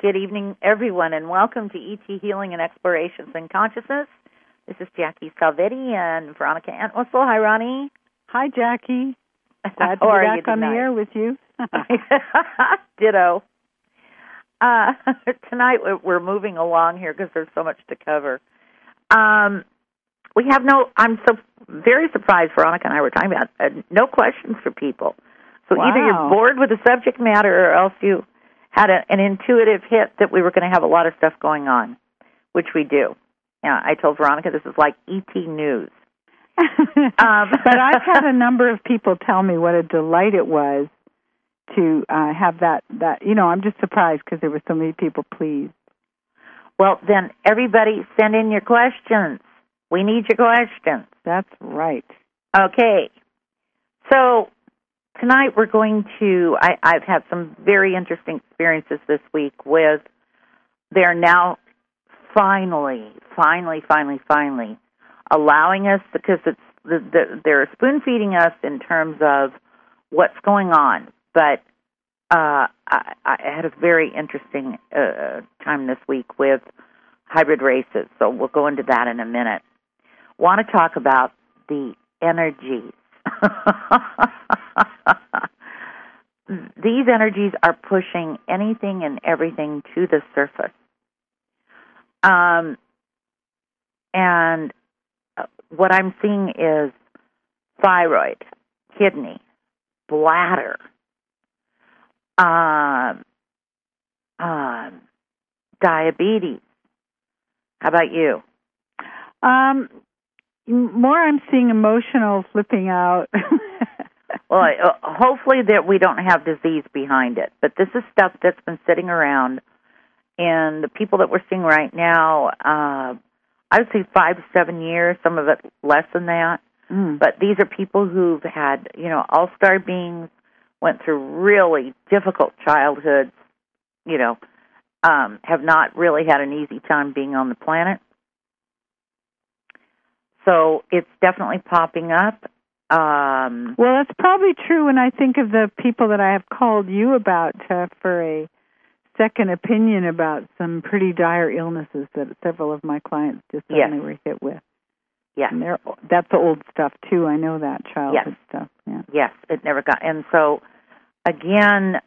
Good evening, everyone, and welcome to ET Healing and Explorations in Consciousness. This is Jackie Salvetti and Veronica Entwistle. Hi, Ronnie. Hi, Jackie. Glad to be back on the air with you. Ditto. Tonight we're moving along here because there's so much to cover. I'm so very surprised, Veronica and I were talking about no questions for people. So Wow. Either you're bored with the subject matter or else you had an intuitive hit that we were going to have a lot of stuff going on, which we do. Yeah, I told Veronica this is like ET News. But I've had a number of people tell me what a delight it was to have that. I'm just surprised because there were so many people pleased. Well, then everybody send in your questions. We need your questions. That's right. Okay. So tonight we're going to, I've had some very interesting experiences this week with, they're now finally allowing us, because they're spoon-feeding us in terms of what's going on. But I had a very interesting time this week with hybrid races, so we'll go into that in a minute. Want to talk about the energies. These energies are pushing anything and everything to the surface. And what I'm seeing is thyroid, kidney, bladder, diabetes. How about you? More I'm seeing emotional flipping out. Well, hopefully that we don't have disease behind it. But this is stuff that's been sitting around, and the people that we're seeing right now, I would say 5 to 7 years, some of it less than that. But these are people who've had, all-star beings, went through really difficult childhoods, have not really had an easy time being on the planet. So it's definitely popping up. Well, that's probably true when I think of the people that I have called you about for a second opinion about some pretty dire illnesses that several of my clients just suddenly were hit with. Yes. And that's the old stuff, too. I know that childhood stuff. Yeah. Yes, it never got. And so, again,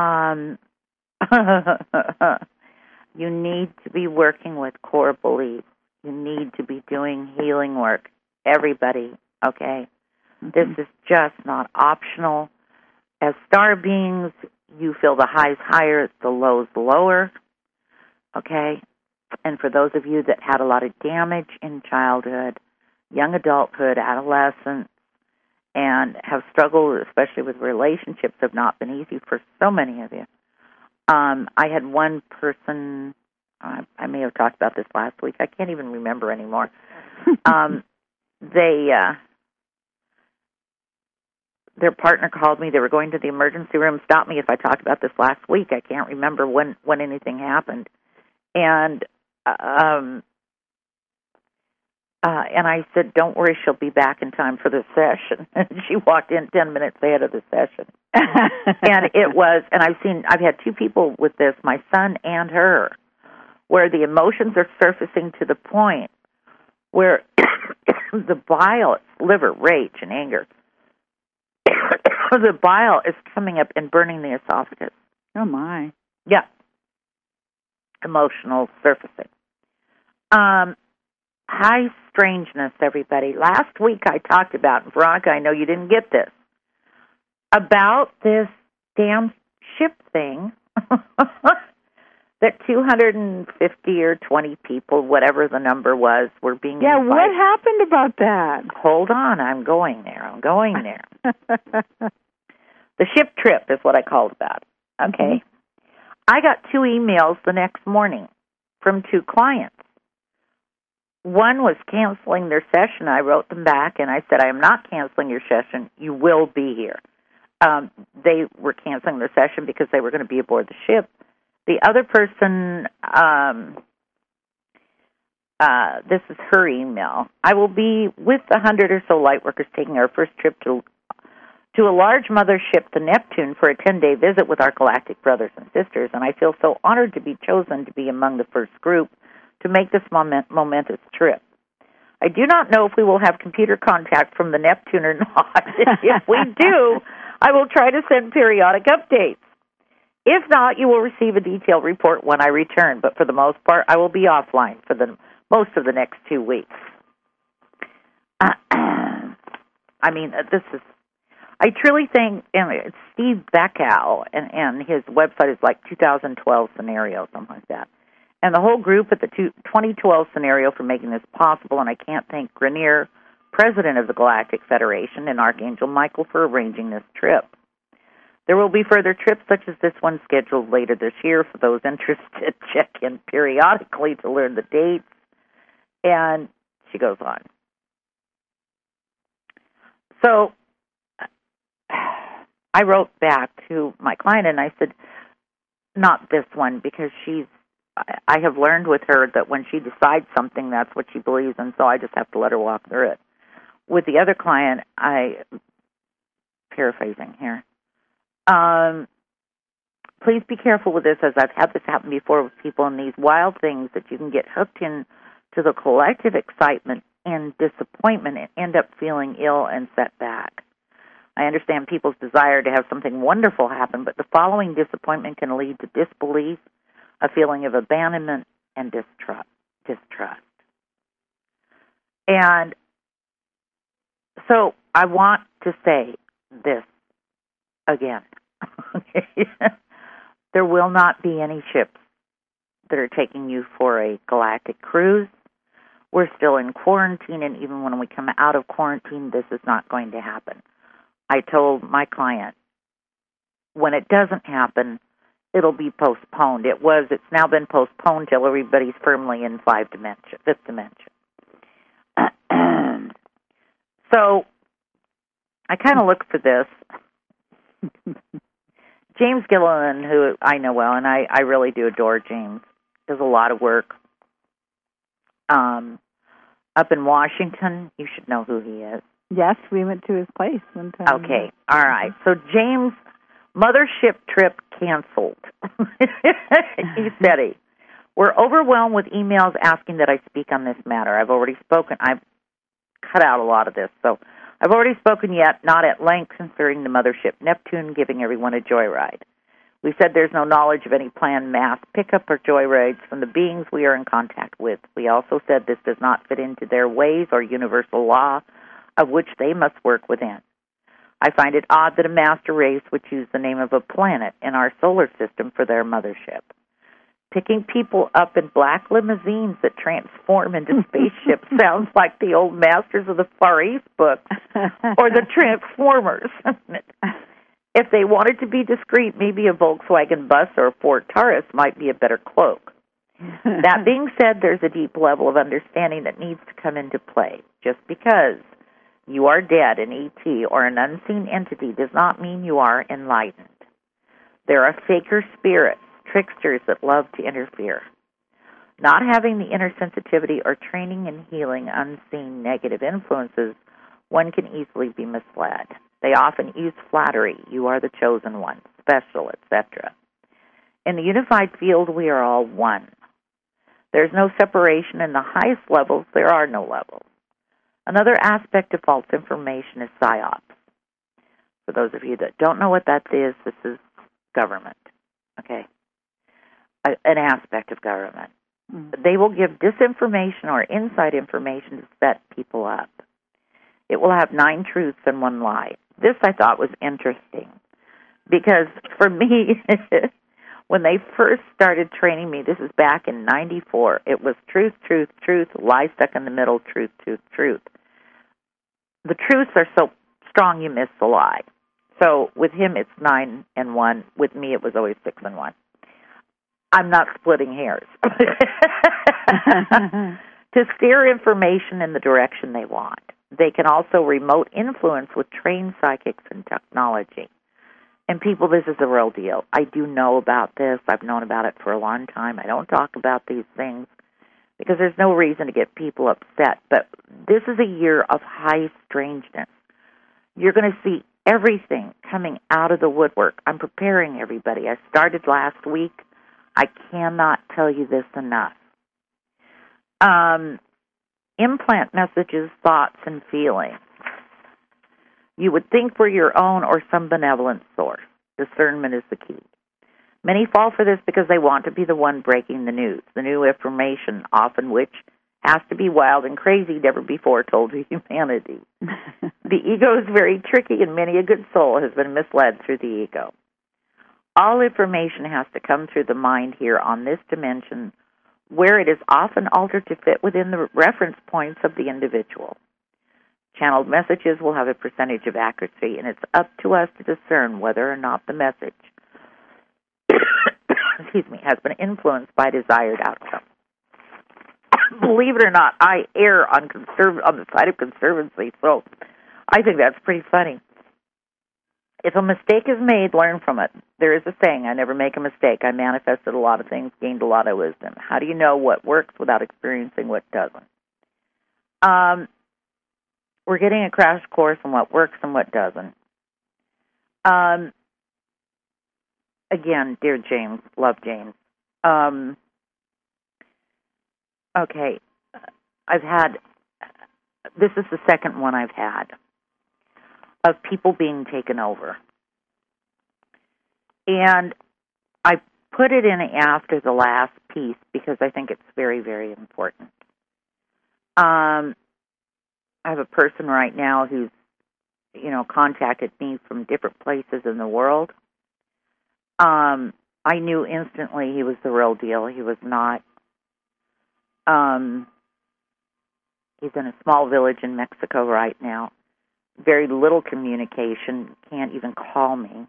you need to be working with core beliefs. You need to be doing healing work. Everybody, okay? This is just not optional. As star beings, you feel the highs higher, the lows lower, okay? And for those of you that had a lot of damage in childhood, young adulthood, adolescence, and have struggled, especially with relationships, have not been easy for so many of you. I had one person, I may have talked about this last week, I can't even remember anymore. Their partner called me. They were going to the emergency room. Stop me if I talked about this last week. I can't remember when anything happened. And I said, don't worry, she'll be back in time for the session. And she walked in 10 minutes ahead of the session. And I've had 2 people with this, my son and her, where the emotions are surfacing to the point where the bile, liver, rage, and anger, the bile is coming up and burning the esophagus. Oh, my. Yeah. Emotional surfacing. High strangeness, everybody. Last week I talked about, Veronica, I know you didn't get this, about this damn ship thing that 250 or 20 people, whatever the number was, were being invited. What happened about that? Hold on, I'm going there. The ship trip is what I called about. Okay. I got 2 emails the next morning from 2 clients. One was canceling their session. I wrote them back, and I said, I am not canceling your session. You will be here. They were canceling their session because they were going to be aboard the ship. The other person, this is her email. I will be with 100 or so light workers taking our first trip to to a large mothership, the Neptune, for a 10-day visit with our galactic brothers and sisters, and I feel so honored to be chosen to be among the first group to make this momentous trip. I do not know if we will have computer contact from the Neptune or not. If we do, I will try to send periodic updates. If not, you will receive a detailed report when I return, but for the most part, I will be offline for the most of the next 2 weeks. I mean, I truly think, and it's Steve Beckow, and his website is like 2012 Scenario, something like that. And the whole group at the 2012 Scenario for making this possible, and I can't thank Grenier, president of the Galactic Federation, and Archangel Michael for arranging this trip. There will be further trips such as this one scheduled later this year for those interested. Check in periodically to learn the dates. And she goes on. So I wrote back to my client and I said, not this one, because I have learned with her that when she decides something, that's what she believes, and so I just have to let her walk through it. With the other client, paraphrasing here, please be careful with this, as I've had this happen before with people in these wild things, that you can get hooked in to the collective excitement and disappointment and end up feeling ill and set back. I understand people's desire to have something wonderful happen, but the following disappointment can lead to disbelief, a feeling of abandonment, and distrust. And so I want to say this again. There will not be any ships that are taking you for a galactic cruise. We're still in quarantine, and even when we come out of quarantine, this is not going to happen. I told my client, when it doesn't happen, it'll be postponed. It's now been postponed till everybody's firmly in fifth dimension. So I kind of look for this. James Gilliland, who I know well, and I really do adore James, does a lot of work up in Washington. You should know who he is. Yes, we went to his place one time. Okay, all right. So James' mothership trip canceled. He said we're overwhelmed with emails asking that I speak on this matter. I've already spoken. I've cut out a lot of this, so I've already spoken yet, not at length, concerning the mothership Neptune giving everyone a joyride. We said there's no knowledge of any planned mass pickup or joyrides from the beings we are in contact with. We also said this does not fit into their ways or universal law of which they must work within. I find it odd that a master race would choose the name of a planet in our solar system for their mothership. Picking people up in black limousines that transform into spaceships sounds like the old Masters of the Far East books or the Transformers. If they wanted to be discreet, maybe a Volkswagen bus or a Ford Taurus might be a better cloak. That being said, there's a deep level of understanding that needs to come into play. Just because you are dead, an ET, or an unseen entity does not mean you are enlightened. There are faker spirits, tricksters that love to interfere. Not having the inner sensitivity or training in healing unseen negative influences, one can easily be misled. They often use flattery, you are the chosen one, special, etc. In the unified field, we are all one. There's no separation. In the highest levels, there are no levels. Another aspect of false information is PSYOPs. For those of you that don't know what that is, this is government, okay? An aspect of government. Mm-hmm. They will give disinformation or inside information to set people up. It will have 9 truths and 1 lie. This I thought was interesting because for me, when they first started training me, this is back in 94, it was truth, truth, truth, lie stuck in the middle, truth, truth, truth. The truths are so strong you miss the lie. So with him it's 9 and 1. With me it was always 6 and 1. I'm not splitting hairs. To steer information in the direction they want. They can also remote influence with trained psychics and technology. And people, this is the real deal. I do know about this. I've known about it for a long time. I don't talk about these things because there's no reason to get people upset. But this is a year of high strangeness. You're going to see everything coming out of the woodwork. I'm preparing everybody. I started last week. I cannot tell you this enough. Implant messages, thoughts, and feelings. You would think we're your own or some benevolent source. Discernment is the key. Many fall for this because they want to be the one breaking the news, the new information, often which has to be wild and crazy, never before told to humanity. The ego is very tricky, and many a good soul has been misled through the ego. All information has to come through the mind here on this dimension, where it is often altered to fit within the reference points of the individual. Channeled messages will have a percentage of accuracy, and it's up to us to discern whether or not the message has been influenced by desired outcome. Believe it or not, I err on the side of conservancy, so I think that's pretty funny. If a mistake is made, learn from it. There is a saying, I never make a mistake. I manifested a lot of things, gained a lot of wisdom. How do you know what works without experiencing what doesn't? We're getting a crash course on what works and what doesn't. Again, dear James, love James. Okay, this is the second one I've had of people being taken over. And I put it in after the last piece because I think it's very, very important. I have a person right now who's, contacted me from different places in the world. I knew instantly he was the real deal. He was not. He's in a small village in Mexico right now. Very little communication. Can't even call me.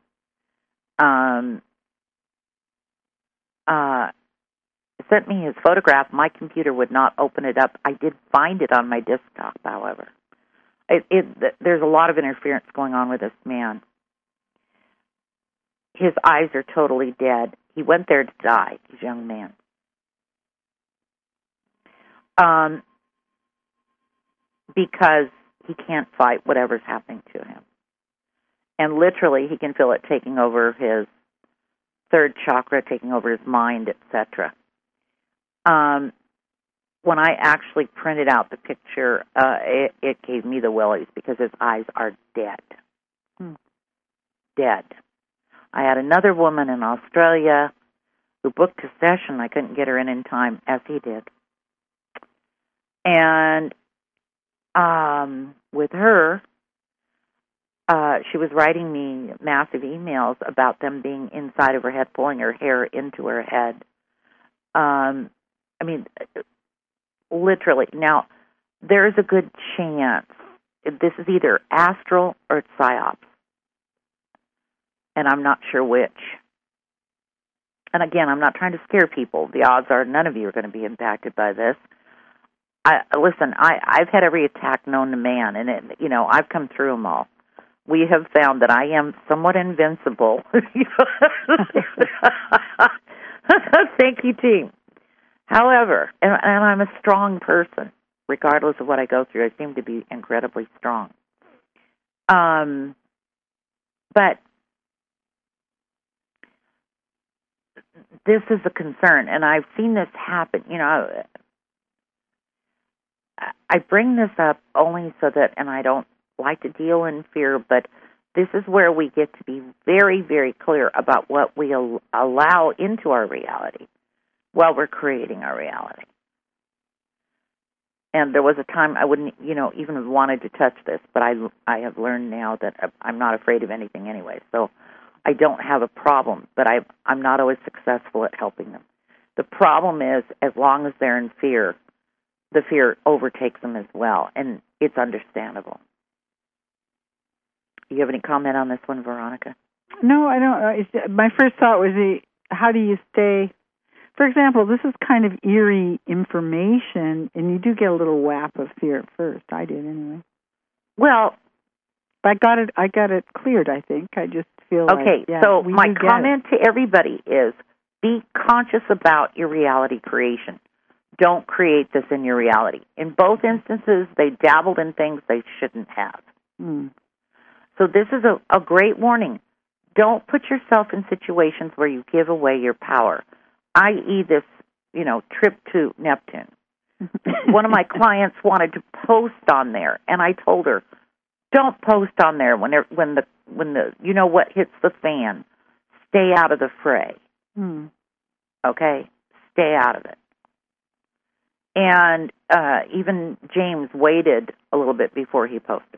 Sent me his photograph. My computer would not open it up. I did find it on my desktop, however. There's a lot of interference going on with this man. His eyes are totally dead. He went there to die, this young man. Because he can't fight whatever's happening to him. And literally, he can feel it taking over his third chakra, taking over his mind, etc. When I actually printed out the picture, it gave me the willies because his eyes are dead. Dead. I had another woman in Australia who booked a session. I couldn't get her in time, as he did. And with her, she was writing me massive emails about them being inside of her head, pulling her hair into her head. Literally. Now, there is a good chance this is either astral or it's psyops. And I'm not sure which. And again, I'm not trying to scare people. The odds are none of you are going to be impacted by this. I've had every attack known to man, and I've come through them all. We have found that I am somewhat invincible. Thank you, team. However, and I'm a strong person, regardless of what I go through. I seem to be incredibly strong. But this is a concern, and I've seen this happen. I bring this up only so that, and I don't like to deal in fear, but this is where we get to be very, very clear about what we allow into our reality while we're creating our reality. And there was a time I wouldn't, even have wanted to touch this, but I have learned now that I'm not afraid of anything anyway, so I don't have a problem, but I'm not always successful at helping them. The problem is, as long as they're in fear, the fear overtakes them as well, and it's understandable. Do you have any comment on this one, Veronica? No, I don't. My first thought was, how do you stay... For example, this is kind of eerie information, and you do get a little whap of fear at first. I did, anyway. Well... I got it cleared, I think. I just feel okay, so my comment to everybody is, be conscious about your reality creation. Don't create this in your reality. In both instances, they dabbled in things they shouldn't have. So this is a great warning. Don't put yourself in situations where you give away your power, i.e. this, trip to Neptune. One of my clients wanted to post on there, and I told her, don't post on there when the what hits the fan. Stay out of the fray. Okay? Stay out of it. And even James waited a little bit before he posted.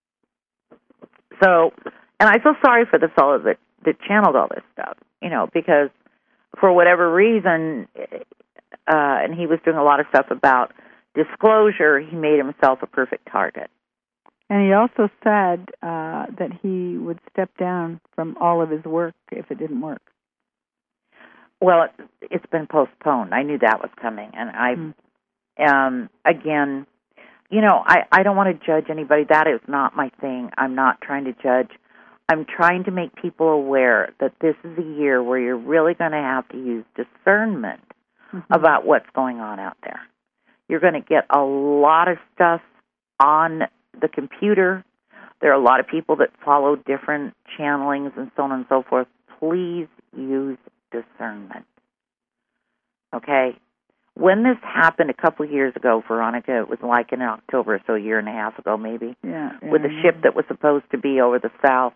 So, and I feel sorry for the fellow that channeled all this stuff, because for whatever reason, and he was doing a lot of stuff about disclosure, he made himself a perfect target. And he also said that he would step down from all of his work if it didn't work. Well, it's been postponed. I knew that was coming. And again, I don't want to judge anybody. That is not my thing. I'm not trying to judge. I'm trying to make people aware that this is a year where you're really going to have to use discernment about what's going on out there. You're going to get a lot of stuff on the computer. There are a lot of people that follow different channelings and so on and so forth. Please use discernment. Okay? When this happened a couple of years ago, Veronica, it was like in October, so a year and a half ago maybe, with a ship that was supposed to be over the south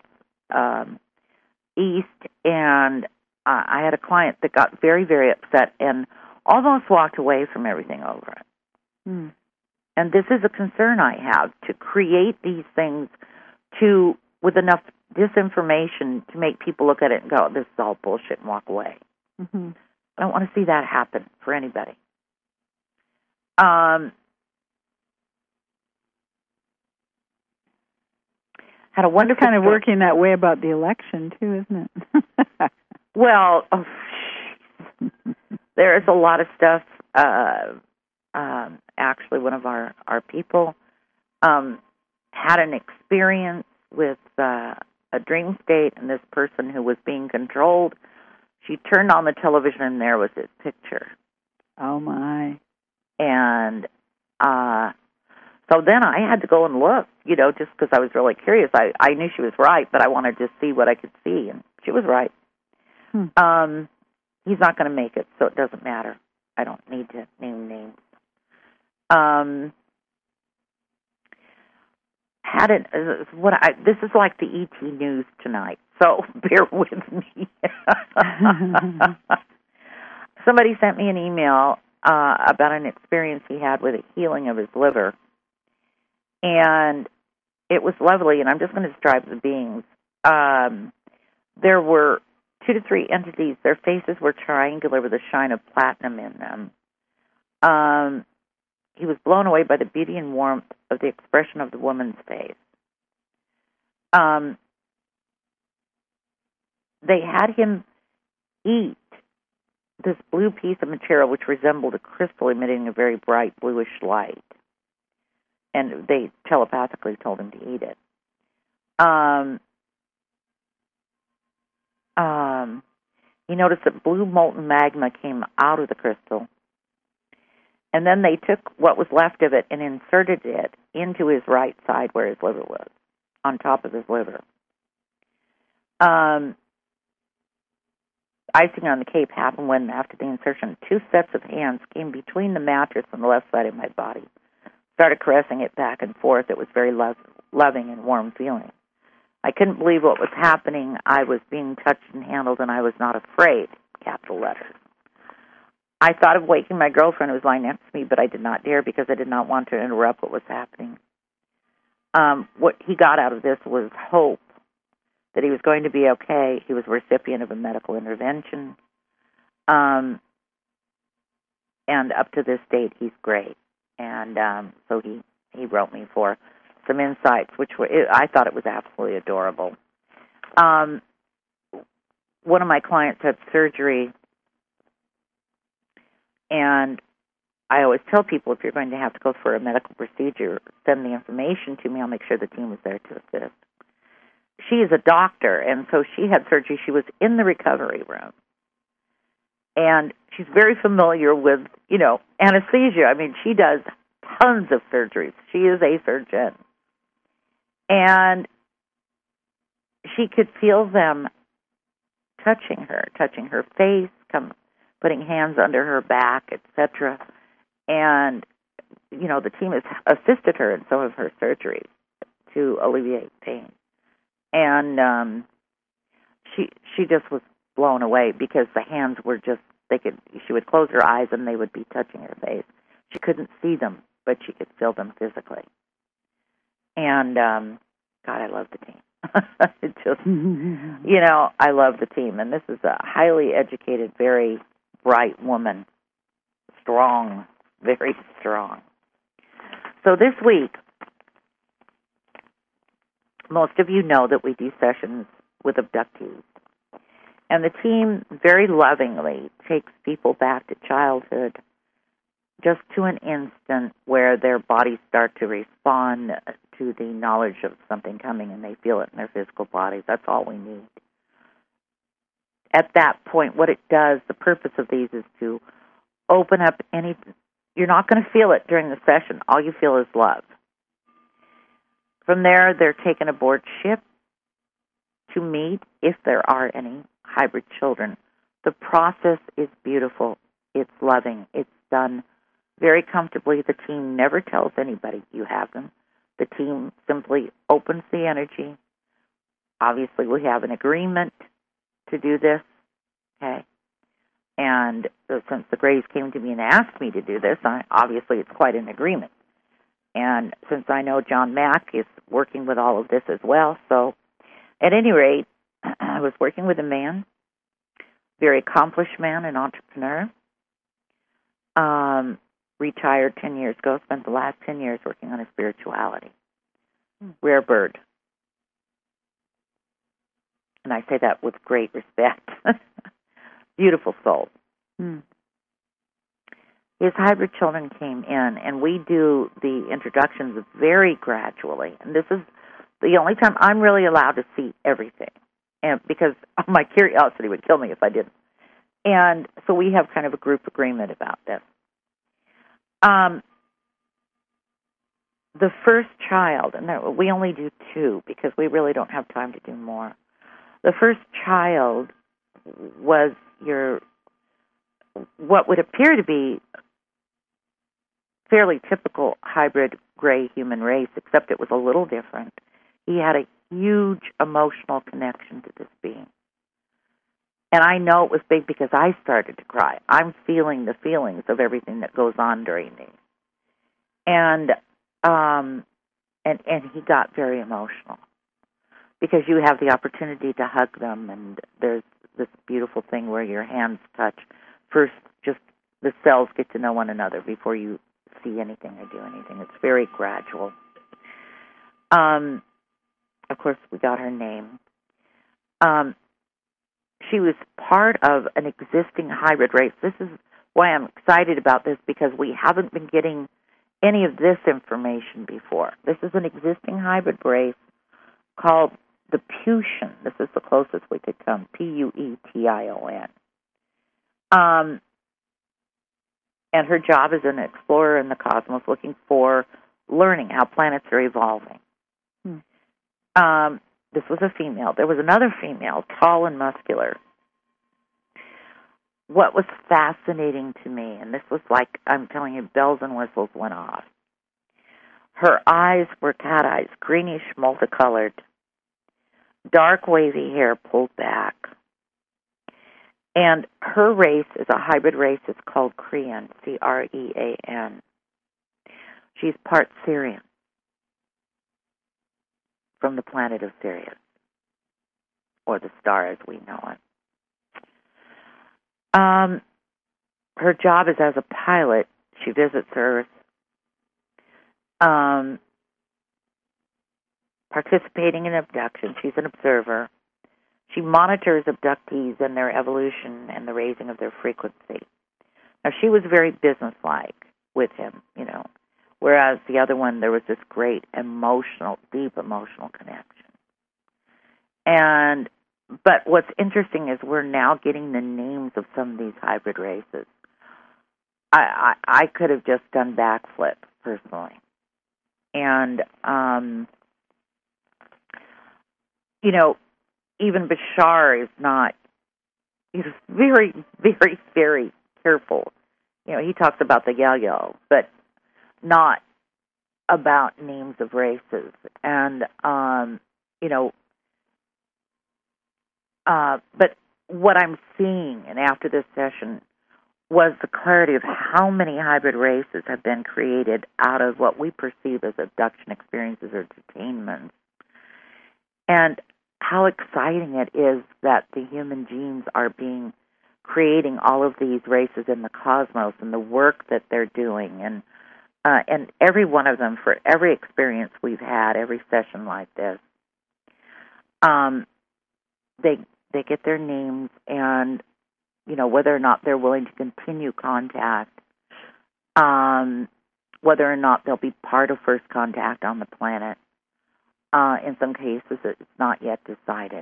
east, and I had a client that got very, very upset and almost walked away from everything over it. And this is a concern I have, to create these things with enough disinformation to make people look at it and go, this is all bullshit, and walk away. I don't want to see that happen for anybody. Had a wonderful kind of working that way about the election too, isn't it? Well, there is a lot of stuff. Actually, one of our people had an experience with a dream state, and this person who was being controlled, she turned on the television, and there was his picture. Oh, my. And so then I had to go and look, just because I was really curious. I knew she was right, but I wanted to see what I could see, and she was right. He's not going to make it, so it doesn't matter. I don't need to name names. This is like the ET news tonight, so bear with me. Somebody sent me an email about an experience he had with a healing of his liver, and it was lovely, and I'm just going to describe the beings. There were 2 to 3 entities. Their faces were triangular with a shine of platinum in them. He was blown away by the beauty and warmth of the expression of the woman's face. They had him eat this blue piece of material which resembled a crystal emitting a very bright bluish light. And they telepathically told him to eat it. He noticed that blue molten magma came out of the crystal. And then they took what was left of it and inserted it into his right side where his liver was, on top of his liver. Icing on the cake happened when, after the insertion, 2 sets of hands came between the mattress and the left side of my body, started caressing it back and forth. It was very loving and warm feeling. I couldn't believe what was happening. I was being touched and handled, and I was not afraid, capital letters. I thought of waking my girlfriend who was lying next to me, but I did not dare because I did not want to interrupt what was happening. What he got out of this was hope that he was going to be okay. He was a recipient of a medical intervention. And up to this date, he's great. And so he wrote me for some insights, which I thought it was absolutely adorable. One of my clients had surgery, and I always tell people, if you're going to have to go for a medical procedure, send the information to me. I'll make sure the team is there to assist. She is a doctor, and so she had surgery. She was in the recovery room. And she's very familiar with, anesthesia. I mean, she does tons of surgeries. She is a surgeon. And she could feel them touching her face, putting hands under her back, etc. And, the team has assisted her in some of her surgeries to alleviate pain. And she just was blown away because the hands were just, she would close her eyes and they would be touching her face. She couldn't see them, but she could feel them physically. And, God, I love the team. It just, I love the team. And this is a highly educated, very bright woman. Strong, very strong. So this week, most of you know that we do sessions with abductees. And the team very lovingly takes people back to childhood, just to an instant where their bodies start to respond to the knowledge of something coming and they feel it in their physical bodies. That's all we need. At that point, what it does, the purpose of these is to open up you're not going to feel it during the session. All you feel is love. From there, they're taken aboard ship to meet, if there are any, hybrid children. The process is beautiful. It's loving. It's done very comfortably. The team never tells anybody you have them. The team simply opens the energy. Obviously, we have an agreement to do this, okay? And since the Grays came to me and asked me to do this, obviously it's quite an agreement. And since I know John Mack is working with all of this as well, so at any rate, I was working with a man, very accomplished man, an entrepreneur, retired 10 years ago, spent the last 10 years working on his spirituality. Rare bird. And I say that with great respect. Beautiful soul. His hybrid children came in, and we do the introductions very gradually. And this is the only time I'm really allowed to see everything, and because my curiosity would kill me if I didn't. And so we have kind of a group agreement about this. The first child, and we only do 2 because we really don't have time to do more. The first child was what would appear to be fairly typical hybrid gray human race, except it was a little different. He had a huge emotional connection to this being. And I know it was big because I started to cry. I'm feeling the feelings of everything that goes on during these. And he got very emotional because you have the opportunity to hug them, and there's this beautiful thing where your hands touch. First, just the cells get to know one another before you see anything or do anything. It's very gradual. Of course, we got her name. She was part of an existing hybrid race. This is why I'm excited about this, because we haven't been getting any of this information before. This is an existing hybrid race called the Pution. This is the closest we could come, Puetion. And her job is an explorer in the cosmos looking for learning how planets are evolving. This was a female. There was another female, tall and muscular. What was fascinating to me, and this was like, I'm telling you, bells and whistles went off. Her eyes were cat eyes, greenish, multicolored, dark wavy hair pulled back. And her race is a hybrid race. It's called Crean, Crean. She's part Sirian, from the planet of Sirius, or the star as we know it. Her job is as a pilot. She visits Earth, participating in abduction. She's an observer. She monitors abductees and their evolution and the raising of their frequency. Now, she was very businesslike with him, whereas the other one, there was this great deep emotional connection. But what's interesting is we're now getting the names of some of these hybrid races. I could have just done backflip, personally. And, even Bashar is not. He's very, very, very careful. He talks about the Yayo, but not about names of races. And but what I'm seeing, and after this session, was the clarity of how many hybrid races have been created out of what we perceive as abduction experiences or detainments, and how exciting it is that the human genes are creating all of these races in the cosmos, and the work that they're doing, and every one of them, for every experience we've had, every session like this, they get their names, and whether or not they're willing to continue contact, whether or not they'll be part of first contact on the planet. In some cases, it's not yet decided.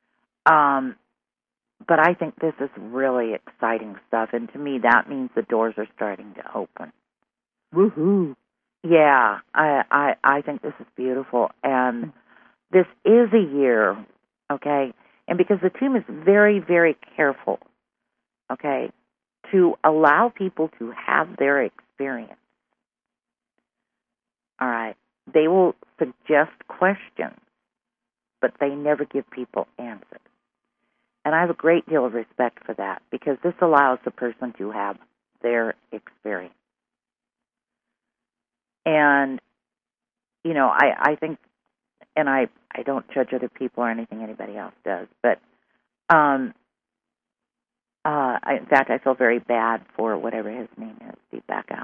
But I think this is really exciting stuff, and to me, that means the doors are starting to open. Woohoo! Yeah, I think this is beautiful, and this is a year, okay? And because the team is very, very careful, okay, to allow people to have their experience. All right. They will suggest questions, but they never give people answers. And I have a great deal of respect for that, because this allows the person to have their experience. And, I think, and I don't judge other people or anything anybody else does, but in fact, I feel very bad for whatever his name is, Steve Backow.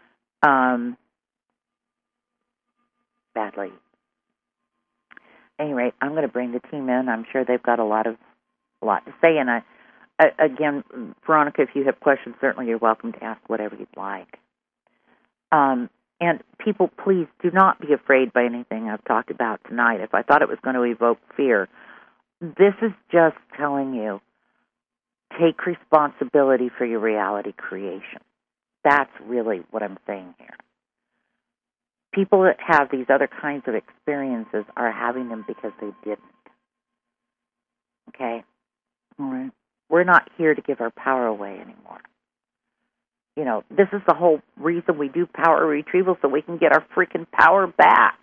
Badly. At any rate, I'm going to bring the team in. I'm sure they've got a lot to say. And again, Veronica, if you have questions, certainly you're welcome to ask whatever you'd like. And people, please do not be afraid by anything I've talked about tonight. If I thought it was going to evoke fear, this is just telling you, take responsibility for your reality creation. That's really what I'm saying here. People that have these other kinds of experiences are having them because they didn't. Okay? All right. We're not here to give our power away anymore. This is the whole reason we do power retrieval, so we can get our freaking power back.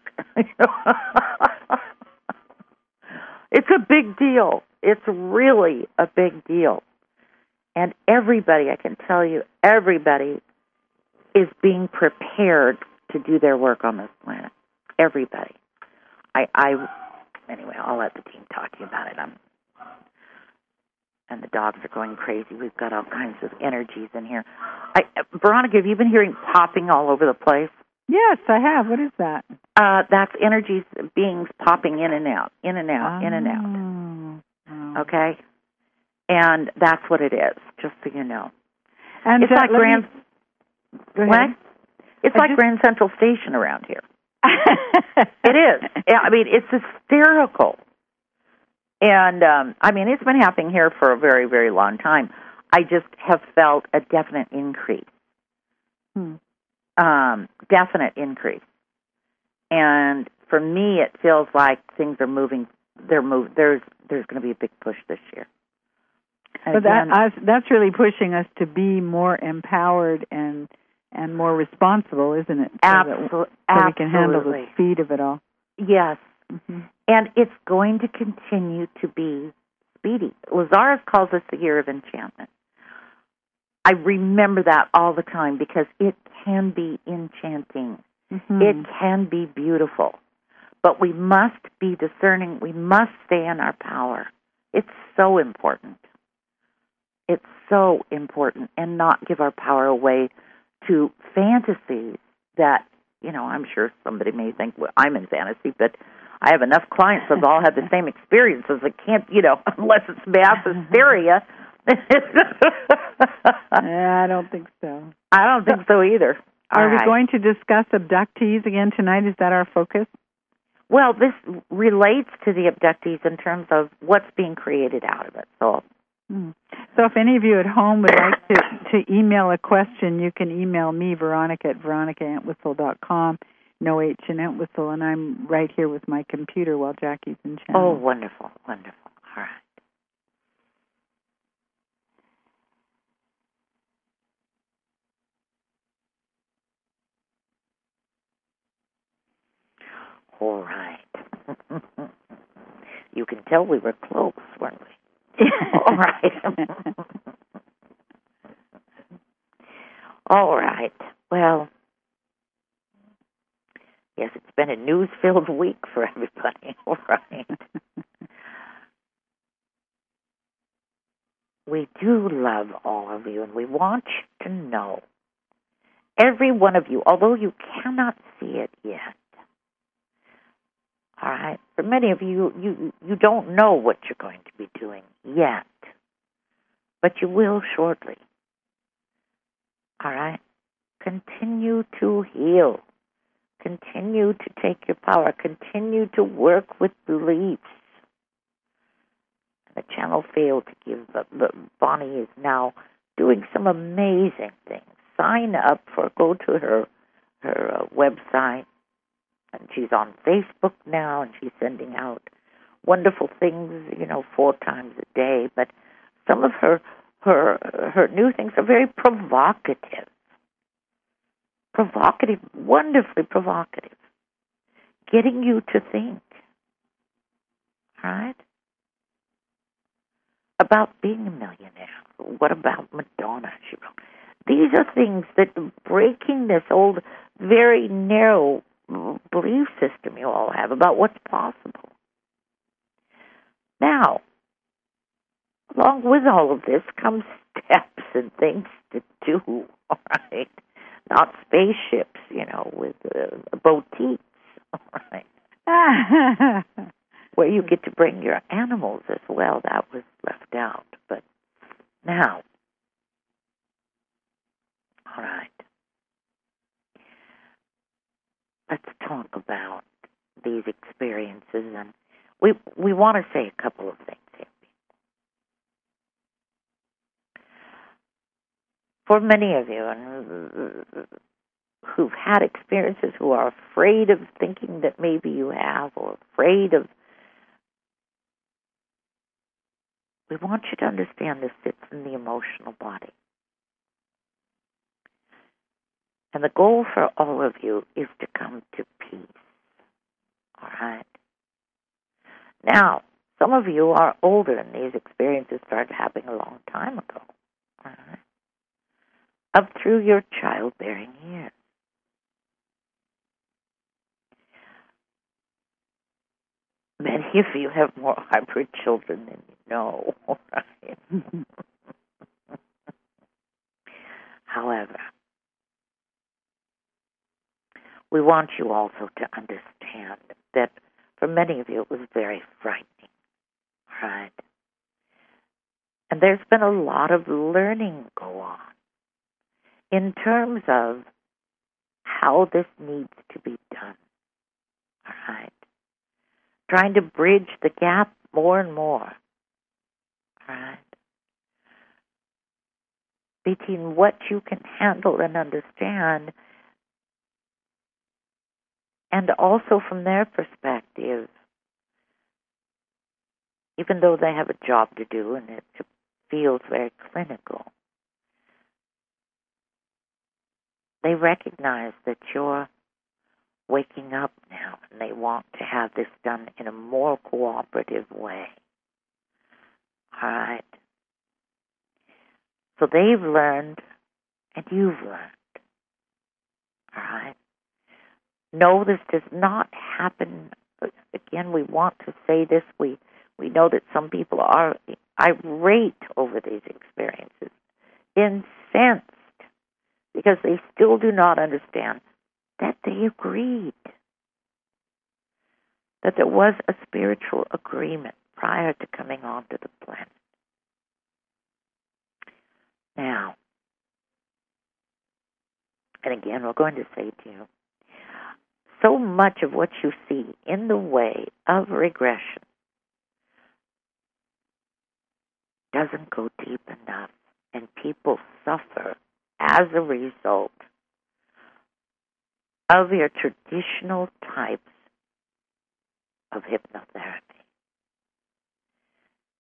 It's a big deal. It's really a big deal. And everybody, I can tell you, everybody is being prepared to do their work on this planet. Everybody. Anyway, I'll let the team talk to you about it. And the dogs are going crazy. We've got all kinds of energies in here. Veronica, have you been hearing popping all over the place? Yes, I have. What is that? That's energies, beings popping in and out, in and out, in and out. Oh. Okay? And that's what it is, just so you know. And it's like Grand... Go ahead. What? It's like Grand Central Station around here. It is. I mean, it's hysterical. And, it's been happening here for a very, very long time. I just have felt a definite increase. Definite increase. And for me, it feels like things are moving. There's going to be a big push this year. And but that's really pushing us to be more empowered and more responsible, isn't it? So we can handle the speed of it all. Yes. Mm-hmm. And it's going to continue to be speedy. Lazarus calls this the year of enchantment. I remember that all the time because it can be enchanting. Mm-hmm. It can be beautiful. But we must be discerning. We must stay in our power. It's so important. It's so important, and not give our power away to fantasies that, I'm sure somebody may think, well, I'm in fantasy, but I have enough clients that all have the same experiences. It can't, unless it's mass hysteria. I don't think so. I don't think so either. Are we going to discuss abductees again tonight? Is that our focus? Well, this relates to the abductees in terms of what's being created out of it. So if any of you at home would like to email a question, you can email me, Veronica, at veronicaentwistle.com, no H in Entwistle, and I'm right here with my computer while Jackie's in channel. Oh, wonderful, wonderful. All right. All right. You can tell we were close, weren't we? All right. All right. Well, yes, it's been a news-filled week for everybody. All right. We do love all of you, and we want you to know, every one of you, although you cannot see it yet, all right, for many of you, you don't know what you're going to be doing yet, but you will shortly. All right? Continue to heal. Continue to take your power. Continue to work with beliefs. The channel failed to give, but Bonnie is now doing some amazing things. Sign up go to her website, and she's on Facebook now, and she's sending out wonderful things, 4 times a day. But some of her new things are very provocative, wonderfully provocative, getting you to think, right? About being a millionaire. What about Madonna? She wrote. These are things that breaking this old, very narrow belief system you all have about what's possible. Now, along with all of this comes steps and things to do, all right? Not spaceships, with boutiques, all right? Where you get to bring your animals as well. That was left out. But now, all right, let's talk about these experiences. And we want to say a couple of things here. For many of you who've had experiences, who are afraid of thinking that maybe you have, or afraid of, we want you to understand this sits in the emotional body. And the goal for all of you is to come to peace. All right? Now, some of you are older, and these experiences started happening a long time ago. All right? Up through your childbearing years. Many of you have more hybrid children than you know. All right? However, we want you also to understand that for many of you it was very frightening, right? And there's been a lot of learning go on in terms of how this needs to be done, all right? Trying to bridge the gap more and more, all right? Between what you can handle and understand, and also from their perspective, even though they have a job to do and it feels very clinical, they recognize that you're waking up now and they want to have this done in a more cooperative way. All right? So they've learned and you've learned. All right? No, this does not happen. Again, we want to say this. We know that some people are irate over these experiences, incensed, because they still do not understand that they agreed, that there was a spiritual agreement prior to coming onto the planet. Now, and again, we're going to say to you, so much of what you see in the way of regression doesn't go deep enough, and people suffer as a result of your traditional types of hypnotherapy.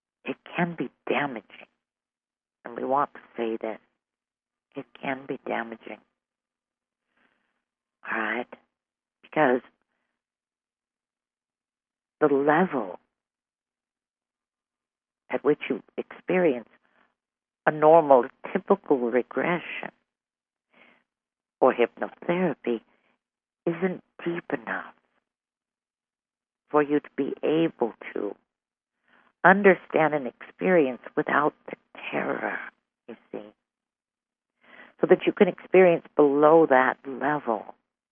can be damaging. And we want to say that it can be damaging. All right? Because the level at which you experience a normal, typical regression or hypnotherapy isn't deep enough for you to be able to understand and experience without the terror, you see, so that you can experience below that level.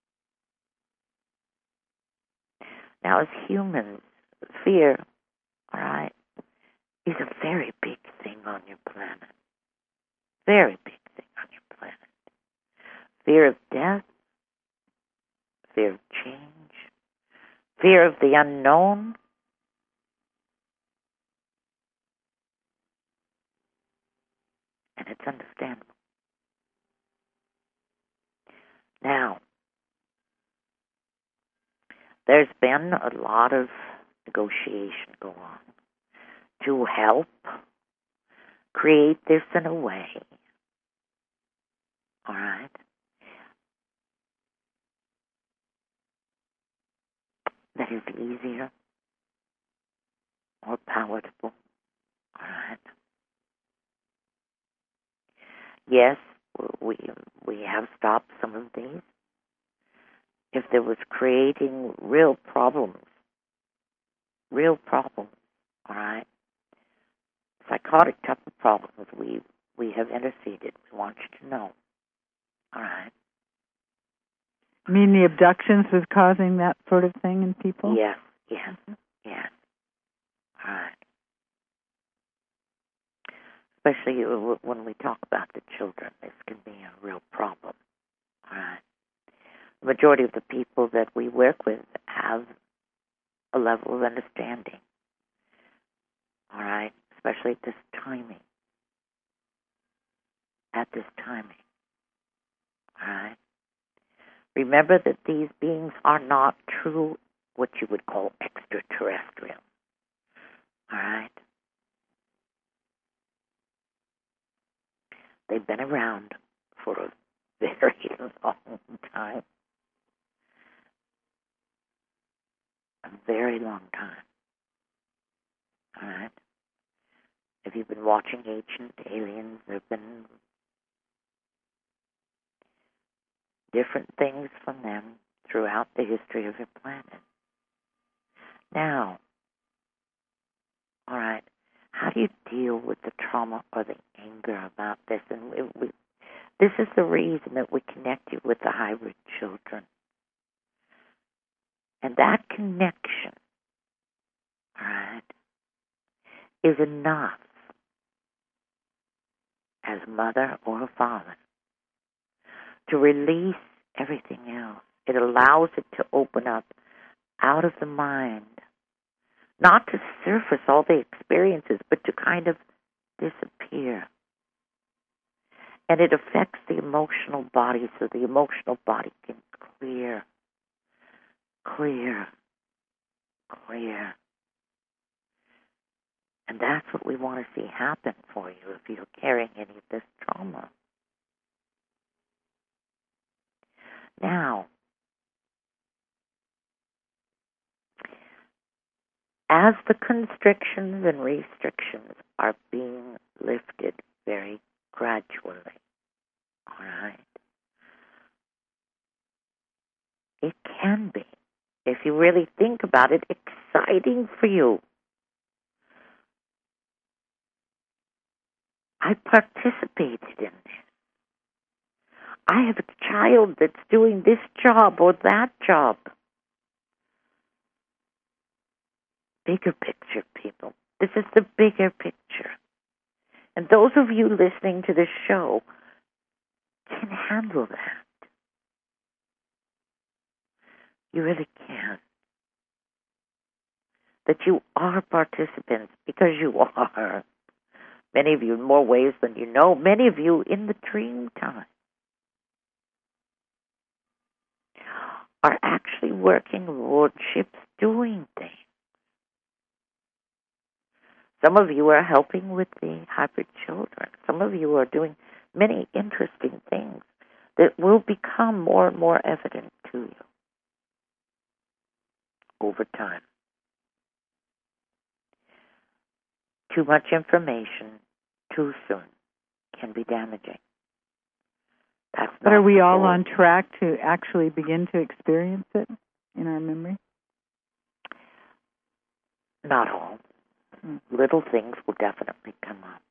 Now, as humans, fear, all right, is a very big thing on your planet. Very big thing on your planet. Fear of death, fear of change, fear of the unknown. And it's understandable. Now, there's been a lot of negotiation go on to help create this in a way, all right, that is easier, more palatable, all right. Yes, we have stopped some of these. If there was creating real problems, all right, psychotic type of problems, we have interceded. We want you to know, all right. You mean the abductions was causing that sort of thing in people? Yes. All right. Especially when we talk about the children, this can be a real problem. All right. The majority of the people that we work with have a level of understanding. All right. Especially at this timing. All right. Remember that these beings are not true, what you would call extraterrestrial. All right. They've been around for a very long time. A very long time. All right. If you've been watching Ancient Aliens, there have been different things from them throughout the history of your planet. Now, all right, how do you deal with the trauma or the anger about this? And this is the reason that we connect you with the hybrid children. And that connection, all right, is enough as a mother or a father to release everything else. It allows it to open up out of the mind, not to surface all the experiences, but to kind of disappear. And it affects the emotional body, so the emotional body can clear. And that's what we want to see happen for you if you're carrying any of this trauma. Now, as the constrictions and restrictions are being lifted very gradually, all right, it can be, if you really think about it, exciting for you. I participated in this. I have a child that's doing this job or that job. Bigger picture, people. This is the bigger picture. And those of you listening to this show can handle that. You really can. That you are participants, because you are. Many of you in more ways than you know. Many of you in the dream time are actually working lordships, doing things. Some of you are helping with the hybrid children. Some of you are doing many interesting things that will become more and more evident to you over time. Too much information too soon can be damaging. But are we all on track to actually begin to experience it in our memory? Not all. Little things will definitely come up.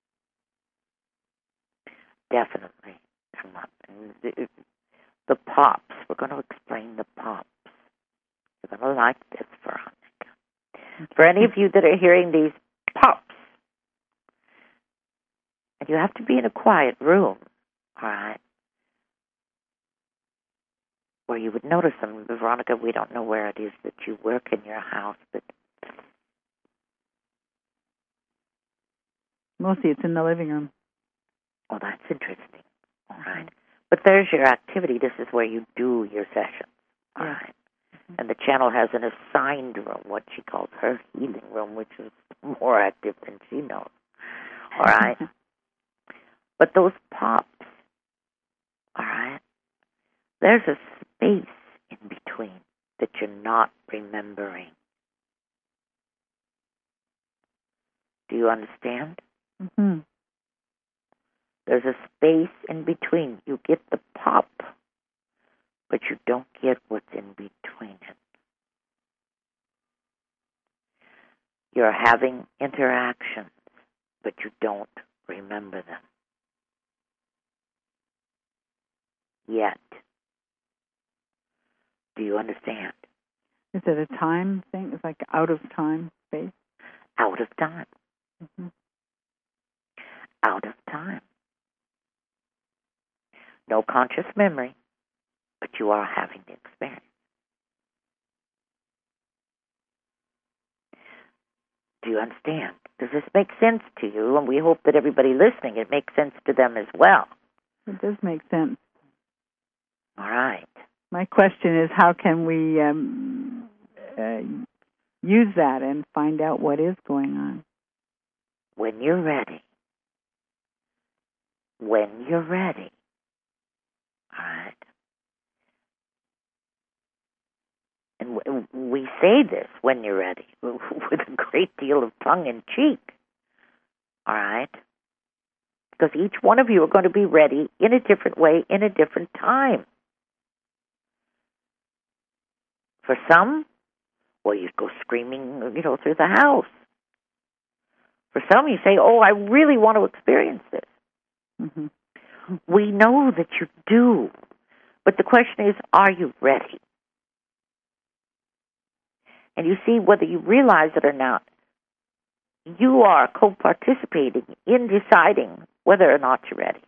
Definitely come up. And the pops, we're going to explain the pops. You're going to like this, Veronica. For any of you that are hearing these pops, and you have to be in a quiet room, all right, where you would notice them. Veronica, we don't know where it is that you work in your house, but mostly it's in the living room. Oh, that's interesting. All right. But there's your activity. This is where you do your sessions. All right. And the channel has an assigned room, what she calls her healing room, which is more active than she knows. All right. But those pops, all right, there's a space in between that you're not remembering. Do you understand? Mm-hmm. There's a space in between. You get the pop, but you don't get what's in between it. You're having interactions, but you don't remember them yet. Do you understand? Is it a time thing? It's like out of time space? Out of time. Mm-hmm. Out of time. No conscious memory, but you are having the experience. Do you understand? Does this make sense to you? And we hope that everybody listening, it makes sense to them as well. It does make sense. All right. My question is, how can we use that and find out what is going on? When you're ready. When you're ready. All right. And we say this, when you're ready, with a great deal of tongue in cheek. All right? Because each one of you are going to be ready in a different way, in a different time. For some, well, you go screaming, through the house. For some, you say, oh, I really want to experience this. Mm-hmm. We know that you do. But the question is, are you ready? And you see, whether you realize it or not, you are co-participating in deciding whether or not you're ready.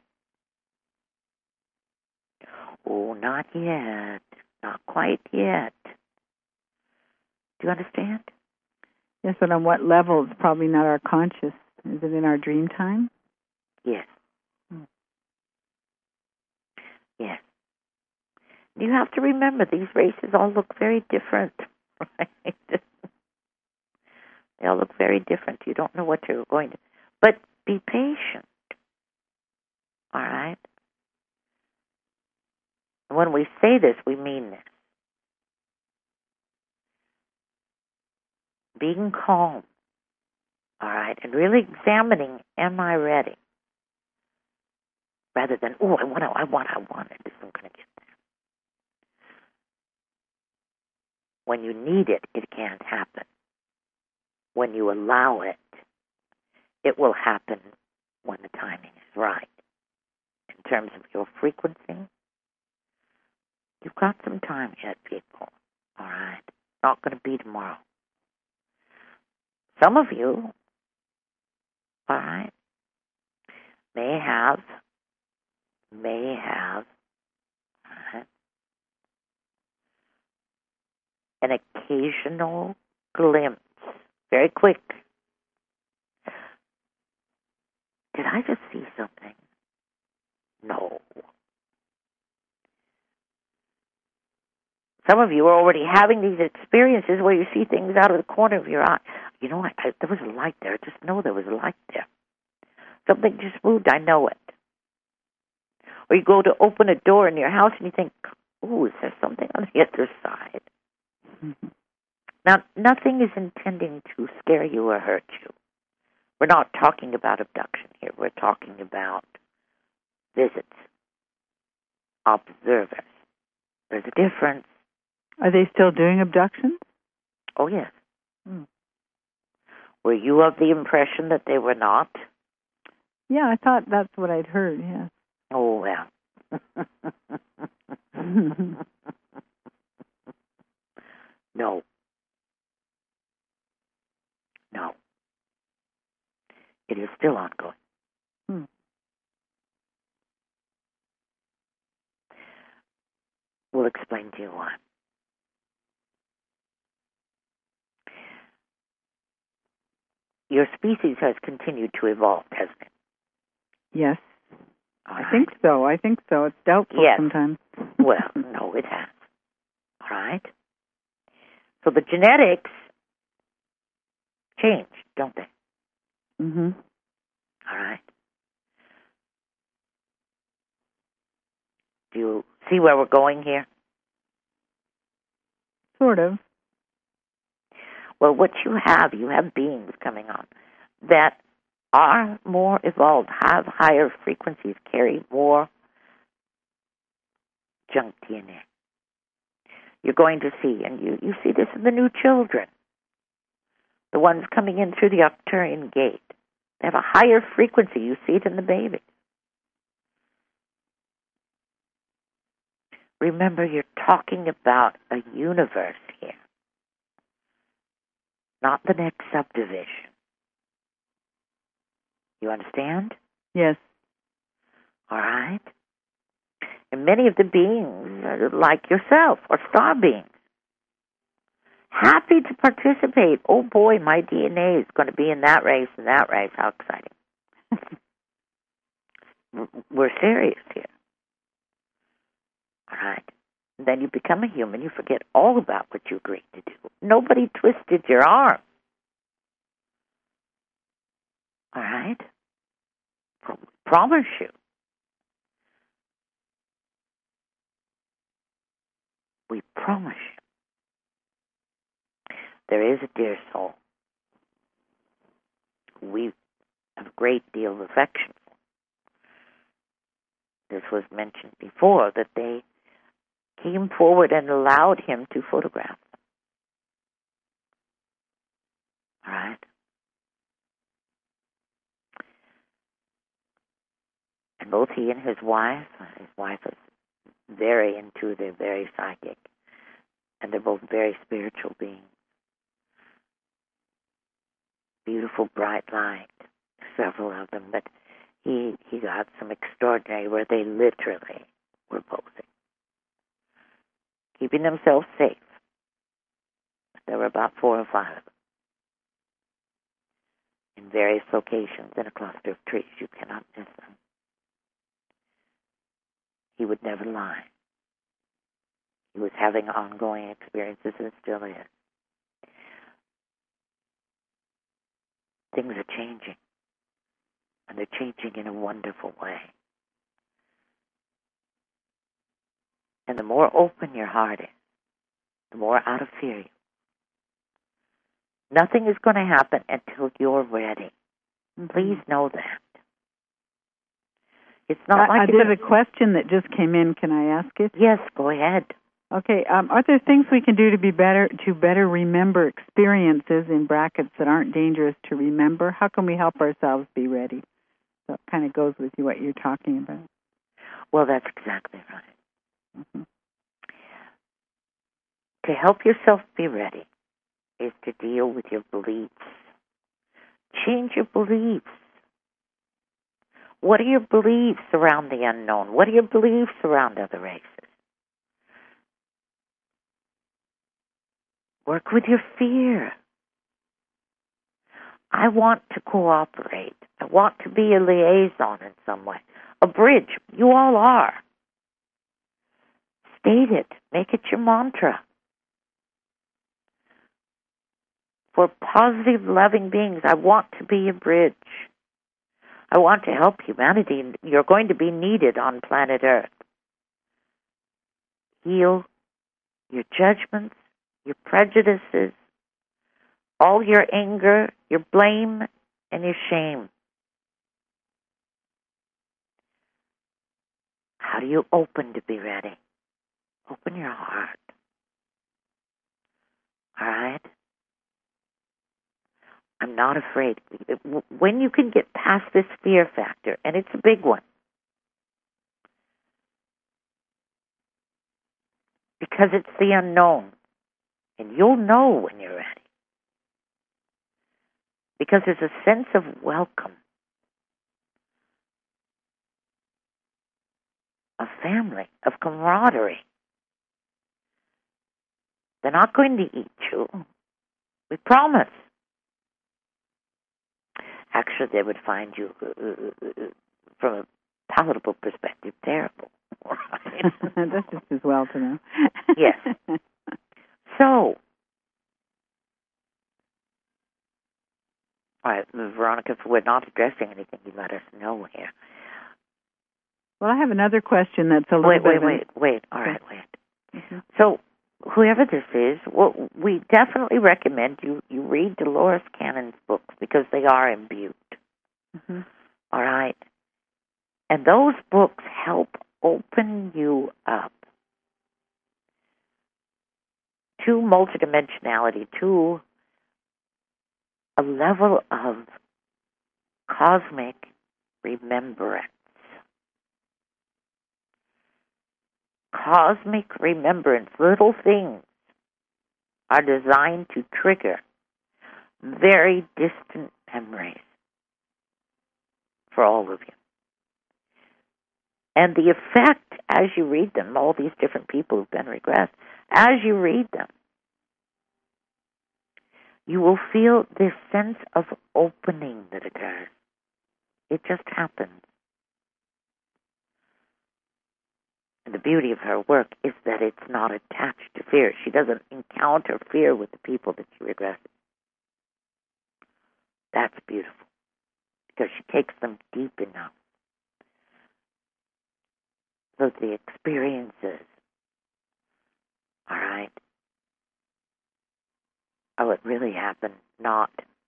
Oh, not yet. Not quite yet. Do you understand? Yes, but on what level? It's probably not our conscious. Is it in our dream time? Yes. Yes. You have to remember, these races all look very different. Right? They all look very different. You don't know what you're going to... But be patient. All right? And when we say this, we mean this. Being calm. All right? And really examining, am I ready? Rather than, oh, I want it. This isn't going to get there. When you need it, it can't happen. When you allow it, it will happen when the timing is right. In terms of your frequency, you've got some time yet, people. All right? Not going to be tomorrow. Some of you, all right, may have, all right, an occasional glimpse, very quick. Did I just see something? No. Some of you are already having these experiences where you see things out of the corner of your eye. You know, there was a light there. I just know there was a light there. Something just moved. I know it. Or you go to open a door in your house and you think, "Ooh, is there something on the other side?" Mm-hmm. Now, nothing is intending to scare you or hurt you. We're not talking about abduction here. We're talking about visits, observers. There's a difference. Are they still doing abductions? Oh, yes. Were you of the impression that they were not? Yeah, I thought that's what I'd heard, yeah. Oh, well. No. No. It is still ongoing. We'll explain to you why. Your species has continued to evolve, hasn't it? Yes. All I right. think so. It's doubtful sometimes. Well, no, it has. All right. So the genetics change, don't they? Mm-hmm. All right. Do you see where we're going here? Sort of. Well, what you have beings coming on that are more evolved, have higher frequencies, carry more junk DNA. You're going to see, and you see this in the new children, the ones coming in through the Arcturian gate. They have a higher frequency. You see it in the baby. Remember, you're talking about a universe here, not the next subdivision. You understand? Yes. All right. And many of the beings are like yourself, or star beings, happy to participate. Oh boy, my DNA is going to be in that race and that race. How exciting. We're serious here. All right. And then you become a human. You forget all about what you agreed to do. Nobody twisted your arm. All right? Promise you. We promise you. There is a dear soul we have a great deal of affection for. This was mentioned before, that they came forward and allowed him to photograph them. All right? And both he and his wife is very intuitive, very psychic, and they're both very spiritual beings. Beautiful, bright light, several of them, but he got some extraordinary where they literally were posing, keeping themselves safe. There were about 4 or 5 of them in various locations in a cluster of trees. You cannot miss them. He would never lie. He was having ongoing experiences and still is. Things are changing, and they're changing in a wonderful way. And the more open your heart is, the more out of fear you. Nothing is going to happen until you're ready. Please know that. It's not like there's a question that just came in. Can I ask it? Yes, go ahead. Okay. Are there things we can do to better remember experiences in brackets that aren't dangerous to remember? How can we help ourselves be ready? So it kind of goes with what you're talking about. Well, that's exactly right. Mm-hmm. To help yourself be ready is to deal with your beliefs. Change your beliefs. What are your beliefs around the unknown? What are your beliefs around other races? Work with your fear. I want to cooperate. I want to be a liaison in some way. A bridge. You all are. State it. Make it your mantra. for positive, loving beings. I want to be a bridge. I want to help humanity. You're going to be needed on planet Earth. Heal your judgments, your prejudices, all your anger, your blame, and your shame. How do you open to be ready? Open your heart. All right? I'm not afraid. When you can get past this fear factor, and it's a big one, because it's the unknown, and you'll know when you're ready, because there's a sense of welcome, of family, of camaraderie. They're not going to eat you. We promise. Actually, they would find you, from a palatable perspective, terrible. Right? That's just as well to know. Yes. So, all right, Veronica, if we're not addressing anything, you let us know here. Well, I have another question that's a little Wait. All right, wait. Mm-hmm. So, whoever this is, well, we definitely recommend you read Dolores Cannon's books because they are imbued. Mm-hmm. All right? And those books help open you up to multidimensionality, to a level of cosmic remembrance. Cosmic remembrance, little things are designed to trigger very distant memories for all of you. And the effect, as you read them, all these different people who've been regressed, as you read them, you will feel this sense of opening that occurs. It just happens. And the beauty of her work is that it's not attached to fear. She doesn't encounter fear with the people that she regresses. That's beautiful, because she takes them deep enough so the experiences, all right, are what really happened, not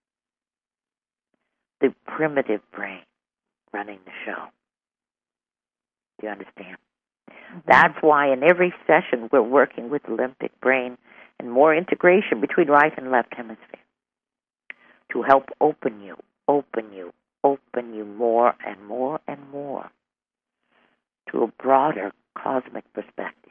the primitive brain running the show. Do you understand? Mm-hmm. That's why in every session we're working with the limbic brain and more integration between right and left hemisphere to help open you more and more and more to a broader cosmic perspective.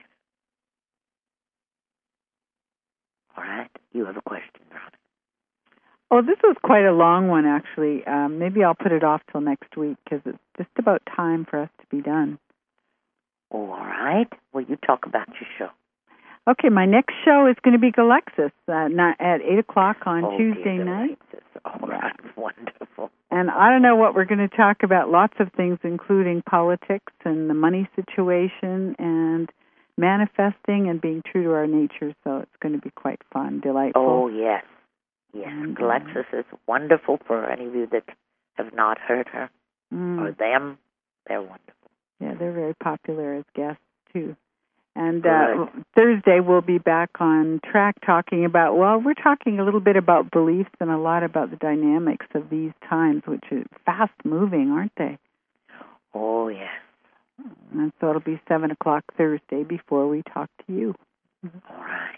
All right? You have a question, Veronica. Oh, this was quite a long one, actually. Maybe I'll put it off till next week because it's just about time for us to be done. All right. Well, you talk about your show. Okay, my next show is going to be Galexis at 8 o'clock on Tuesday night. All right, wonderful. And I don't know what we're going to talk about, lots of things, including politics and the money situation and manifesting and being true to our nature, so it's going to be quite fun, delightful. Oh, yes. Yes, Galexis is wonderful for any of you that have not heard her or them. They're wonderful. Yeah, they're very popular as guests, too. And Thursday we'll be back on track talking about, we're talking a little bit about beliefs and a lot about the dynamics of these times, which are fast-moving, aren't they? Oh, yes. And so it'll be 7 o'clock Thursday before we talk to you. All right.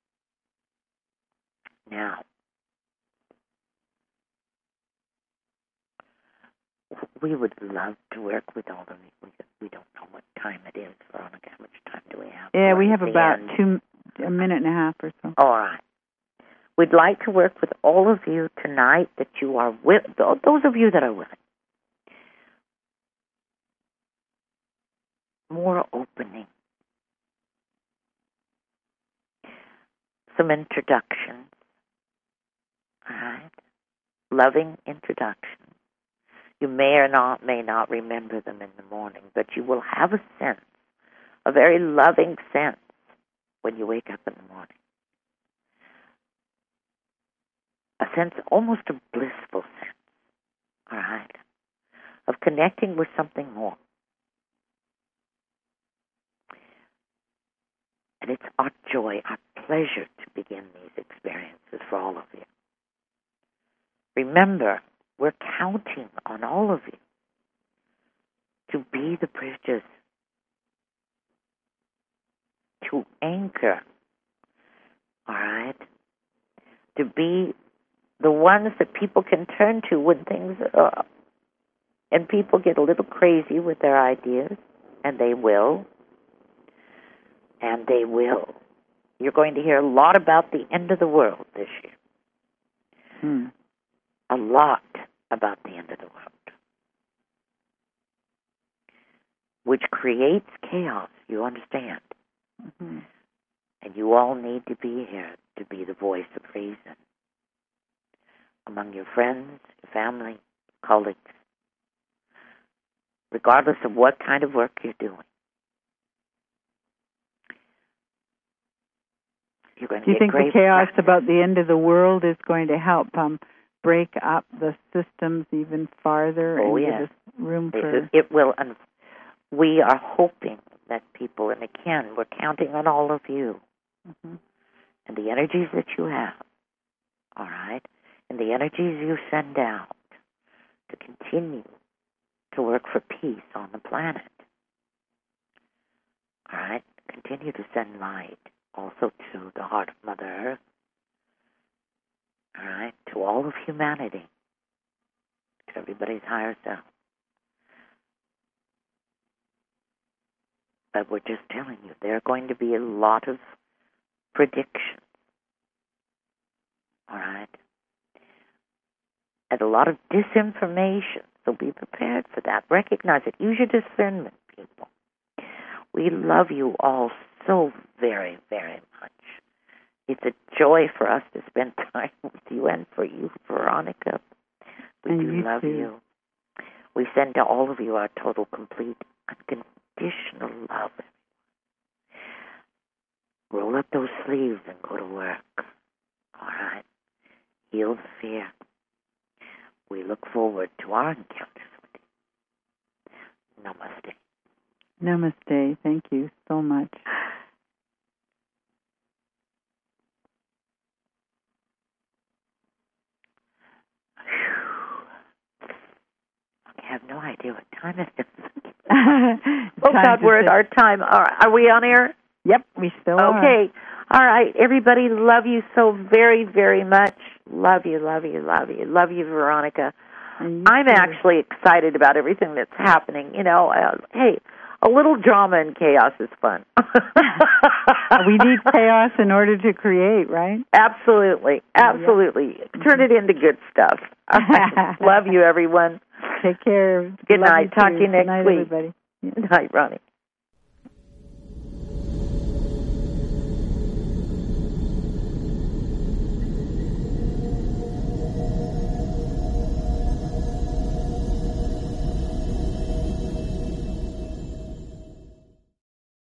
Now, we would love to work with all of you. We don't know what time it is, Veronica. How much time do we have? Yeah, we have about a minute and a half or so. All right. We'd like to work with all of you tonight that you are with, those of you that are willing. More opening. Some introductions. All right. Loving introductions. You may not remember them in the morning, but you will have a sense, a very loving sense, when you wake up in the morning. a sense, almost a blissful sense, all right, of connecting with something more. And it's our joy, our pleasure to begin these experiences for all of you. Remember, we're counting on all of you to be the bridges, to anchor, all right, to be the ones that people can turn to when things and people get a little crazy with their ideas, and they will. And they will. You're going to hear a lot about the end of the world this year. A lot about the end of the world. Which creates chaos, you understand. Mm-hmm. And you all need to be here to be the voice of reason. Among your friends, your family, colleagues. Regardless of what kind of work you're doing. Do you think the chaos about the end of the world is going to help break up the systems even farther and give us room for... It will. We are hoping that people, and again, we're counting on all of you, and the energies that you have, all right, and the energies you send out to continue to work for peace on the planet, all right, continue to send light. Also to the heart of Mother Earth, all right, to all of humanity, to everybody's higher self. But we're just telling you, there are going to be a lot of predictions, all right, and a lot of disinformation, so be prepared for that. Recognize it. Use your discernment, people. We love you all so very, very much. It's a joy for us to spend time with you and for you, Veronica. We do love you. We send to all of you our total, complete, unconditional love. Roll up those sleeves and go to work. All right. Heal the fear. We look forward to our encounters with you. Namaste. Namaste. Thank you so much. I have no idea what time it is. Oh, God, we're at our time. Are we on air? Yep, we still are. Okay. All right, everybody, love you so very, very much. Love you, love you, love you. Love you, Veronica. I'm actually excited about everything that's happening. You know, hey, a little drama and chaos is fun. We need chaos in order to create, right? Absolutely. Absolutely. Yep. Turn it into good stuff. Love you, everyone. Take care. Good night. Talk to you next week. Good night, everybody. Good night, Ronnie.